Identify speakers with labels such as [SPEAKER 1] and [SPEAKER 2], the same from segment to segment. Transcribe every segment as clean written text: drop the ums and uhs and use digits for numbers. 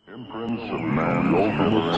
[SPEAKER 1] Imprints of man's ultimate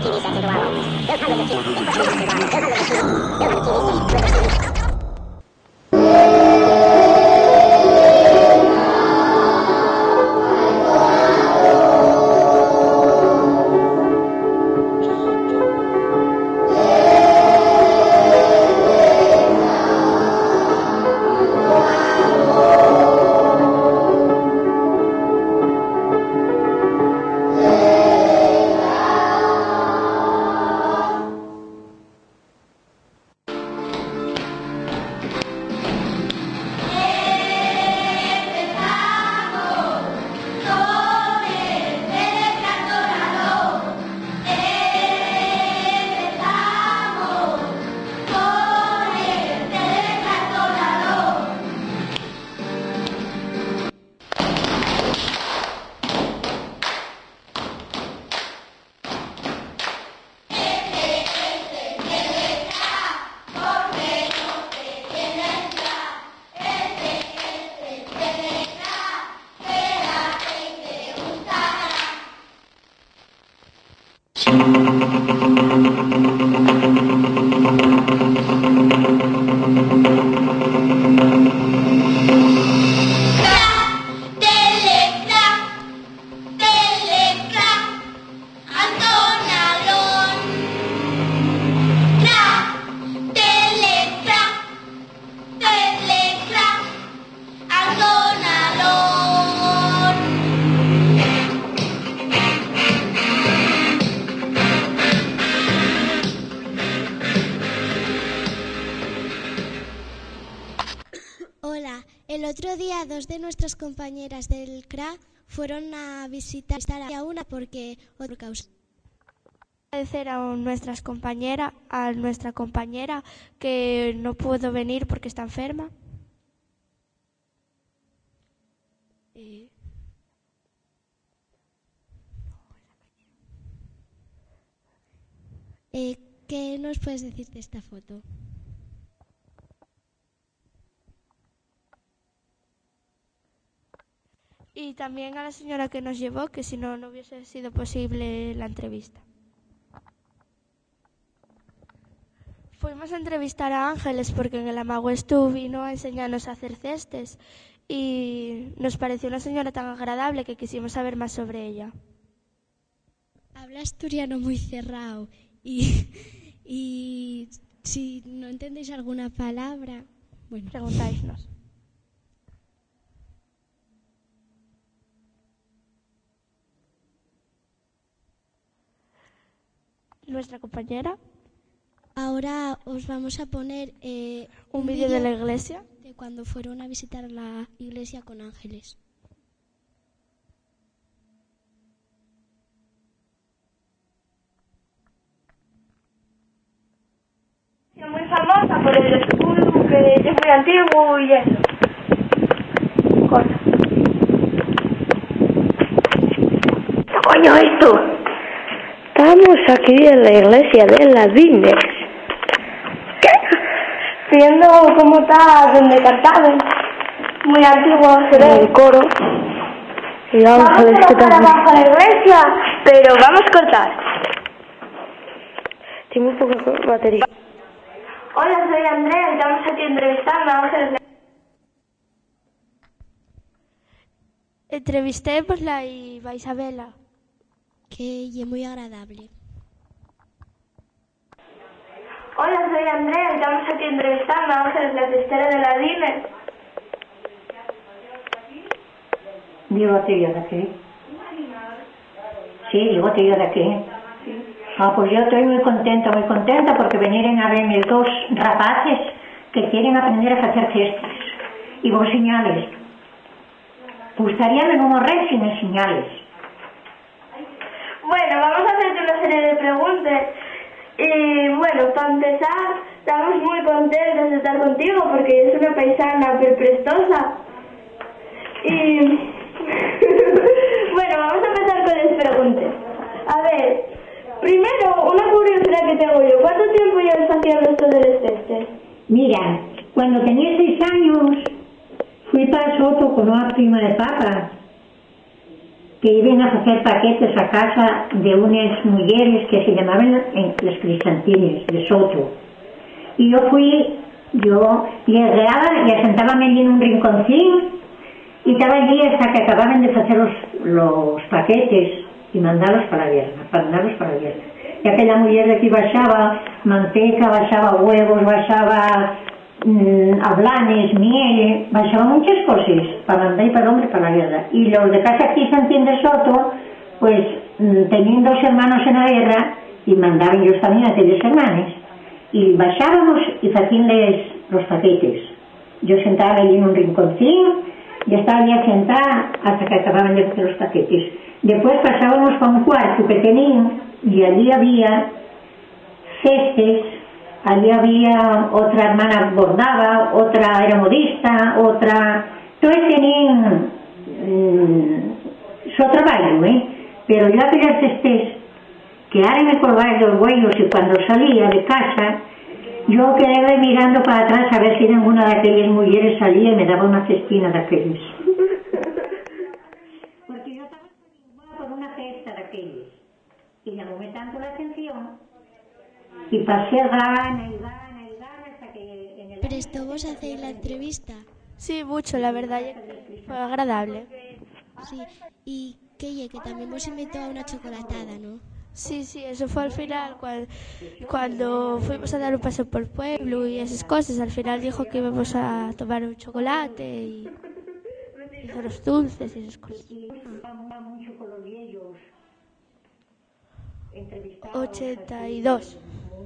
[SPEAKER 2] Hola, el otro día dos de nuestras compañeras del CRA fueron a visitar a una porque otra causa.
[SPEAKER 3] Agradecer a nuestra compañera que no pudo venir porque está enferma.
[SPEAKER 2] ¿Qué nos puedes decir de esta foto?
[SPEAKER 3] Y también a la señora que nos llevó, que si no, no hubiese sido posible la entrevista. Fuimos a entrevistar a Ángeles porque en el Amago vino a enseñarnos a hacer cestes y nos pareció una señora tan agradable que quisimos saber más sobre ella.
[SPEAKER 2] Habla asturiano muy cerrado y si no entendéis alguna palabra, bueno,
[SPEAKER 3] preguntáisnos. Nuestra compañera.
[SPEAKER 2] Ahora os vamos a poner
[SPEAKER 3] un vídeo de la iglesia.
[SPEAKER 2] De cuando fueron a visitar la iglesia con Ángeles.
[SPEAKER 4] Muy famosa por el escudo que es muy antiguo y eso. Cosa. ¿Qué coño es esto? Estamos aquí en la iglesia de las Dines. ¿Qué? Viendo cómo está donde cantaban. Muy antiguo se ve el coro. Y Ángeles que está abajo la iglesia, pero vamos a cortar. Tengo muy poca batería. Hola, soy Andrea y estamos aquí entrevistando a Ángeles.
[SPEAKER 3] Entrevistémosla y va Isabela.
[SPEAKER 2] Que es muy agradable.
[SPEAKER 4] Hola, soy Andrea y estamos aquí entrevistando a Ángeles, la testera de la Dines.
[SPEAKER 5] Dígote yo de aquí. Sí, dígote yo de aquí. Ah, pues yo estoy muy contenta porque vinieron a verme dos rapaces que quieren aprender a hacer cestas. Y vos señales. Gustaríame no morrer sin señales.
[SPEAKER 4] Bueno, vamos a hacerte una serie de preguntas. Y bueno, para empezar, estamos muy contentos de estar contigo porque es una paisana prestosa. Y bueno, vamos a empezar con las preguntas. A ver, primero, una curiosidad que tengo yo. ¿Cuánto tiempo llevas haciendo esto de los testes?
[SPEAKER 5] Mira, cuando tenía 6 años, fui para Soto con una prima de papa. que iban a hacer paquetes a casa de unas mujeres que se llamaban las Cristantines, de Soto. Y yo llegué y sentábame allí en un rinconcín y estaba allí hasta que acababan de hacer los paquetes y mandarlos para la guerra. Y aquella mujer de aquí baixaba manteca, baixaba huevos, baixaba hablanes, miel, baixaba muchas cosas para mandar y para el hombre para la guerra. Y los de casa aquí, Santín de Soto, pues tenían 2 hermanos en la guerra y mandaban ellos también a aquellos hermanos. Y baixábamos y hacíanles los paquetes. Yo sentaba allí en un rinconcín y estaba allí sentada hasta que acababan de hacer los paquetes. Después pasábamos para un cuarto que tenían y allí había cestes, allí había otra hermana bordaba, otra era modista, otra... Todos tenían su trabajo, pero yo aquellas cestes que ahora me colgaba los huellos y cuando salía de casa yo quedaba mirando para atrás a ver si ninguna de aquellas mujeres salía y me daba una cestina de aquellos. Porque yo estaba por una cesta de aquellos y llamóme tanto la atención y pasé gana hasta que en el...
[SPEAKER 2] ¿Pero vos hacéis la entrevista?
[SPEAKER 3] Sí, mucho, la verdad, fue agradable.
[SPEAKER 2] Sí, y que también vos invitó a una chocolatada, ¿no?
[SPEAKER 3] Sí, eso fue al final, cuando fuimos a dar un paseo por el pueblo y esas cosas. Al final dijo que íbamos a tomar un chocolate y hizo los dulces y esas cosas. 82.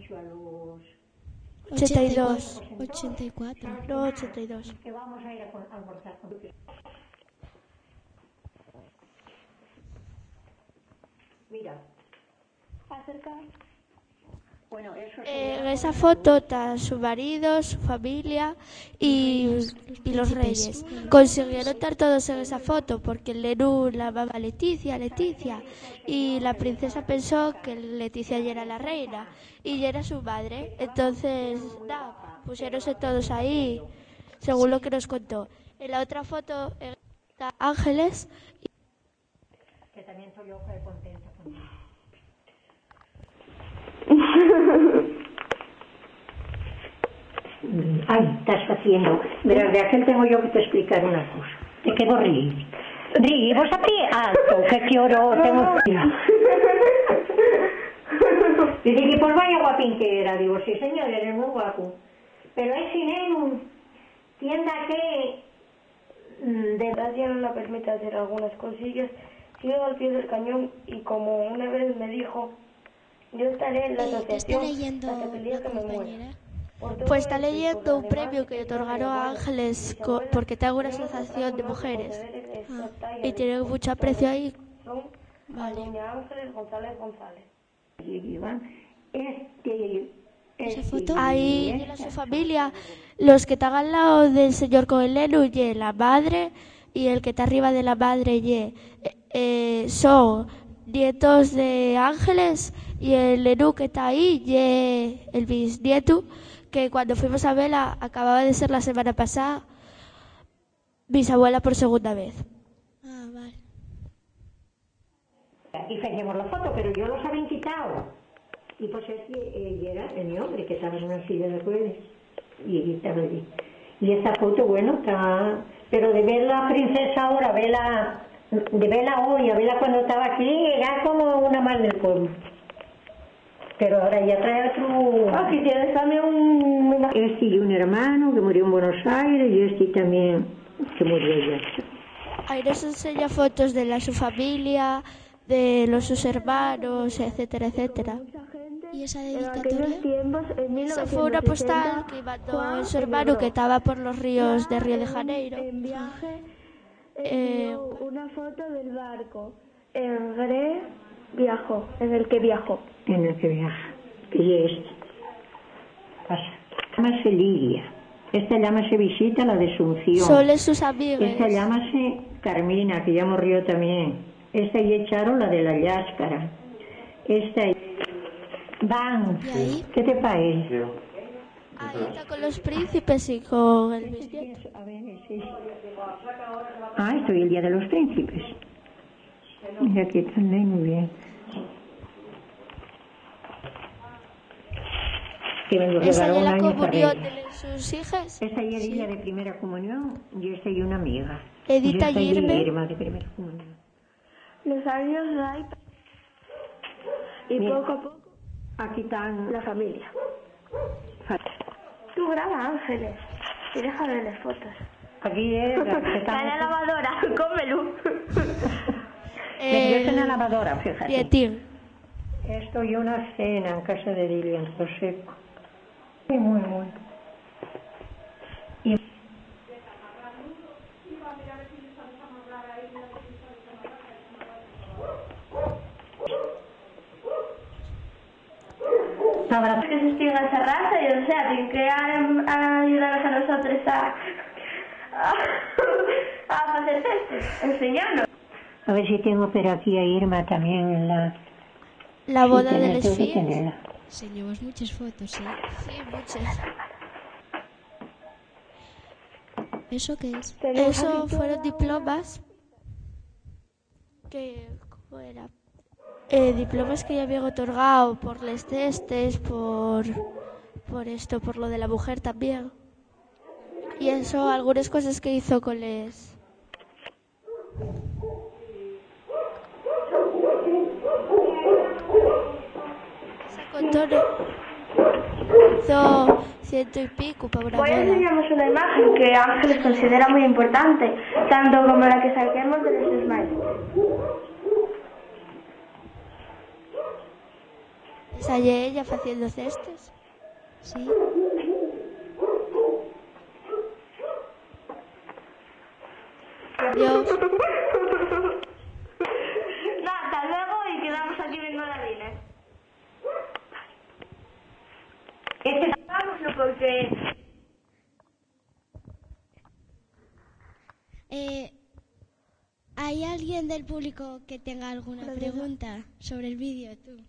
[SPEAKER 3] 82.
[SPEAKER 2] 84.
[SPEAKER 3] No, 82.
[SPEAKER 5] Que vamos a ir a almorzar con... Mira.
[SPEAKER 3] Acerca.
[SPEAKER 5] Bueno, eso
[SPEAKER 3] en esa foto está su marido, su familia y los reyes. Consiguieron estar todos en esa foto porque el Nerú la llamaba Leticia, y la princesa pensó que Leticia ya era la reina y ya era su madre. Entonces, pusieronse todos ahí, según lo que nos contó. En la otra foto está Ángeles.
[SPEAKER 5] Que también soy yo contenta conmigo. Ay, estás haciendo. Verás, de aquel tengo yo que te explicar una cosa. ¿De qué vos ríes? Ríe, vos a pie alto, que oro tengo. Dice que pues vaya guapín que era. Digo, sí señor, eres muy guapo. Pero es sin tienda que
[SPEAKER 6] desgracia no la permite hacer algunas cosillas. Sigo al pie del cañón y como una vez me dijo, yo estaré en la asociación hasta que el día que me muera.
[SPEAKER 3] Pues está leyendo un premio que otorgaron a Ángeles porque tengo una asociación de mujeres y tiene mucho aprecio ahí.
[SPEAKER 6] Vale. Doña Ángeles González.
[SPEAKER 2] ¿Esa foto?
[SPEAKER 3] Ahí en su familia, los que están al lado del señor con el Nenu, y la madre, y el que está arriba de la madre, son nietos de Ángeles, y el Nenu que está ahí, el bisnieto, que cuando fuimos a verla, acababa de ser la semana pasada, bisabuela por segunda vez.
[SPEAKER 2] Ah, vale.
[SPEAKER 5] Y hacíamos la foto, pero yo los habían quitado. Y pues era mi hombre que estaba en una silla de ruedas y estaba allí. Y esa foto, bueno, está... Pero de ver la princesa ahora, de verla hoy, a verla cuando estaba aquí, era como una más del pueblo. Pero ahora ya trae otro...
[SPEAKER 6] Ah, si tienes también un...
[SPEAKER 5] Este y un hermano que murió en Buenos Aires y este también que murió allá.
[SPEAKER 3] Ahí nos enseña fotos de su familia, de sus hermanos, etcétera, etcétera.
[SPEAKER 2] ¿Y esa
[SPEAKER 6] En
[SPEAKER 2] dedicatoria?
[SPEAKER 6] aquellos tiempos, en 1960,
[SPEAKER 3] Esa fue una postal que mandó su hermano que estaba por los ríos de Río de Janeiro.
[SPEAKER 6] En viaje, envió una foto del barco en el que viajó.
[SPEAKER 5] En el que viaja. Y este. Pasa. Llámase Lidia. Esta llámase Visita, la de Asunción.
[SPEAKER 3] Son sus amigas.
[SPEAKER 5] Esta llámase Carmina, que ya murió también. Esta y echaron la de la Yáscara. Esta Van.
[SPEAKER 2] ¿Y ahí?
[SPEAKER 5] ¿Qué te parece?
[SPEAKER 3] Ahí está con los príncipes y con el bisnieto.
[SPEAKER 5] A ver, sí. Ah, estoy el día de los príncipes. Y aquí también, muy bien. Que me lo
[SPEAKER 3] Esa
[SPEAKER 5] regaló
[SPEAKER 3] es
[SPEAKER 5] un
[SPEAKER 3] la
[SPEAKER 5] año
[SPEAKER 3] comunión
[SPEAKER 5] para ella.
[SPEAKER 3] de sus hijas.
[SPEAKER 5] Esa y Edith de primera comunión y esta y una amiga.
[SPEAKER 3] Edita
[SPEAKER 5] y
[SPEAKER 3] Irma.
[SPEAKER 5] de primera comunión.
[SPEAKER 6] Los años hay y
[SPEAKER 5] Mira,
[SPEAKER 6] poco a poco
[SPEAKER 5] aquí están
[SPEAKER 6] la familia. Tú graba, Ángeles, y deja de las fotos.
[SPEAKER 5] Aquí es la que
[SPEAKER 6] Está en la lavadora, cómelo.
[SPEAKER 5] Yo estoy en la lavadora, fíjate.
[SPEAKER 3] Prietín.
[SPEAKER 5] Esto y una cena en casa de Lilia en Proseco. Muy, muy. Y
[SPEAKER 6] Que se extinga esa raza y o sea, tienen que ayudarnos a nosotros a hacer esto, enseñarnos.
[SPEAKER 5] a ver si tengo pero aquí a Irma también en
[SPEAKER 3] La boda
[SPEAKER 5] sí,
[SPEAKER 3] de
[SPEAKER 5] tengo
[SPEAKER 3] las
[SPEAKER 5] que
[SPEAKER 3] filles.
[SPEAKER 5] tenerla.
[SPEAKER 2] Sí, llevas muchas fotos, ¿sí?
[SPEAKER 3] Sí, muchas.
[SPEAKER 2] ¿Eso qué es?
[SPEAKER 3] Eso fueron diplomas que, ¿cómo era? Diplomas que ya habían otorgado por los testes, por esto, por lo de la mujer también. Y eso, algunas cosas que hizo con les... Sacó todo. Hizo 100 y pico para una
[SPEAKER 6] Voy a
[SPEAKER 3] boda.
[SPEAKER 6] enseñarnos una imagen que Ángeles considera muy importante, tanto como la que saquemos de los smiles.
[SPEAKER 3] Esa y ella haciendo cestes.
[SPEAKER 2] Sí.
[SPEAKER 3] Adiós.
[SPEAKER 6] No, hasta luego y quedamos aquí viendo la Dine. Vámonos porque...
[SPEAKER 2] ¿Hay alguien del público que tenga alguna pregunta sobre el vídeo, tú?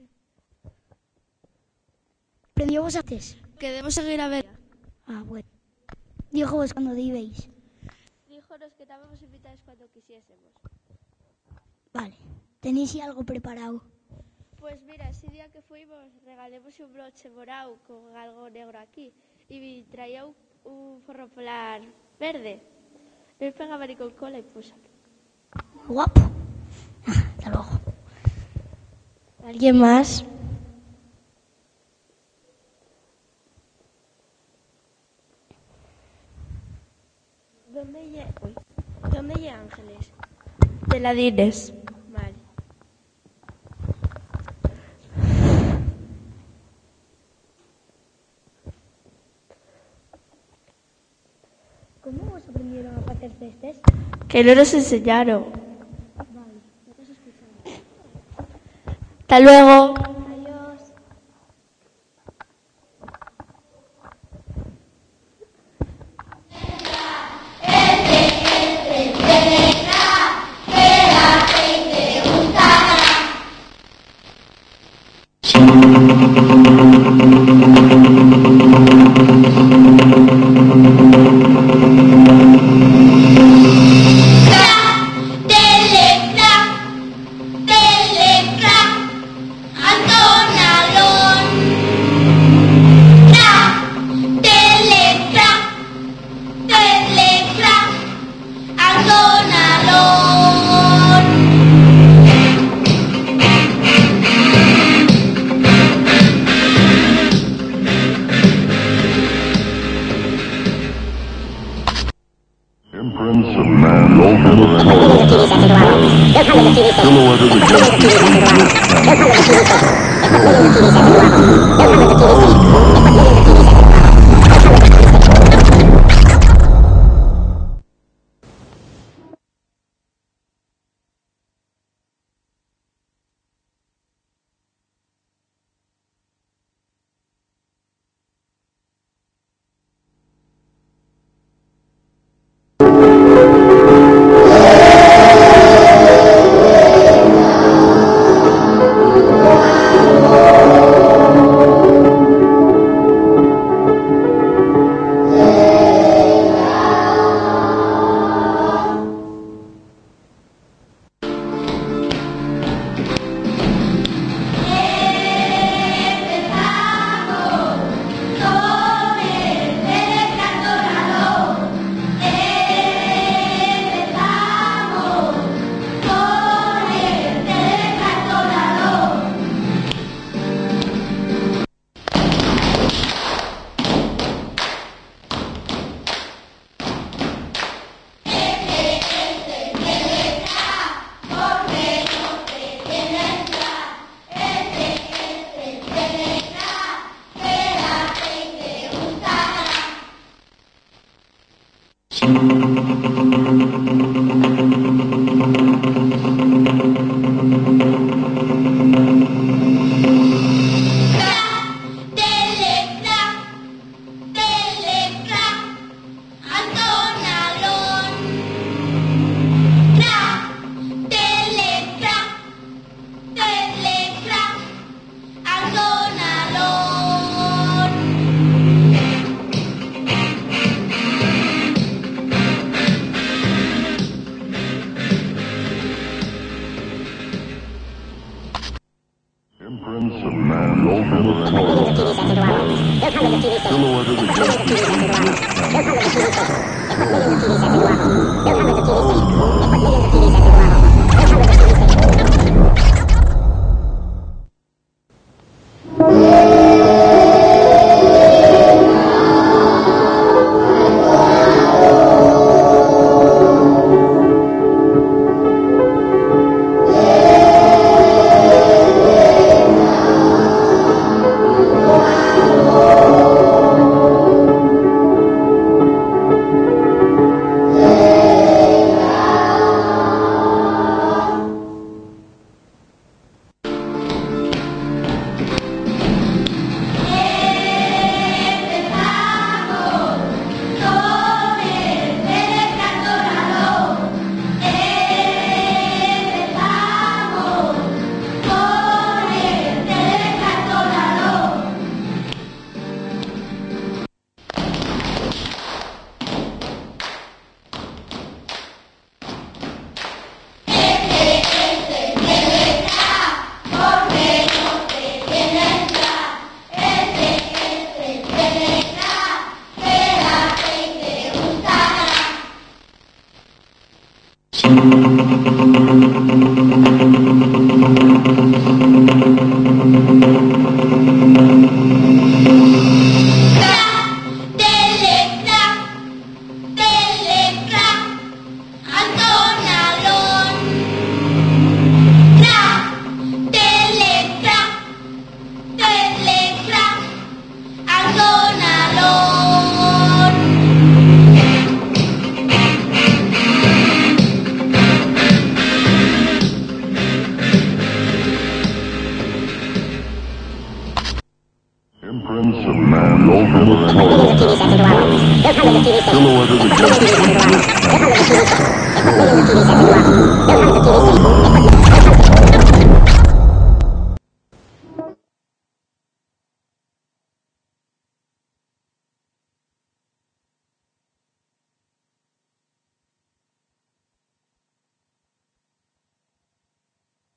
[SPEAKER 7] ¿Prendió vos antes?
[SPEAKER 3] Que debemos seguir a ver.
[SPEAKER 7] Ah, bueno. Dijo vos cuando ibais.
[SPEAKER 3] Díjonos que estábamos invitados cuando quisiésemos.
[SPEAKER 7] Vale. ¿Tenéis ya algo preparado?
[SPEAKER 3] Pues mira, ese día que fuimos regalemos un broche morado con algo negro aquí y traía un forro polar verde. Le pegaba ni con cola y puso.
[SPEAKER 7] Guapo. Hasta luego.
[SPEAKER 2] ¿Alguien más?
[SPEAKER 3] ¿Dónde hay Ángeles? De la Dines. Vale.
[SPEAKER 7] ¿Cómo os aprendieron a hacer cestes?
[SPEAKER 3] Que no nos enseñaron. Hasta luego.
[SPEAKER 7] Adiós.
[SPEAKER 1] Imprints of man over and over. Silhouetted against the Silhouetted against the imprints of man's ultimate tolerance. Silhouetted against the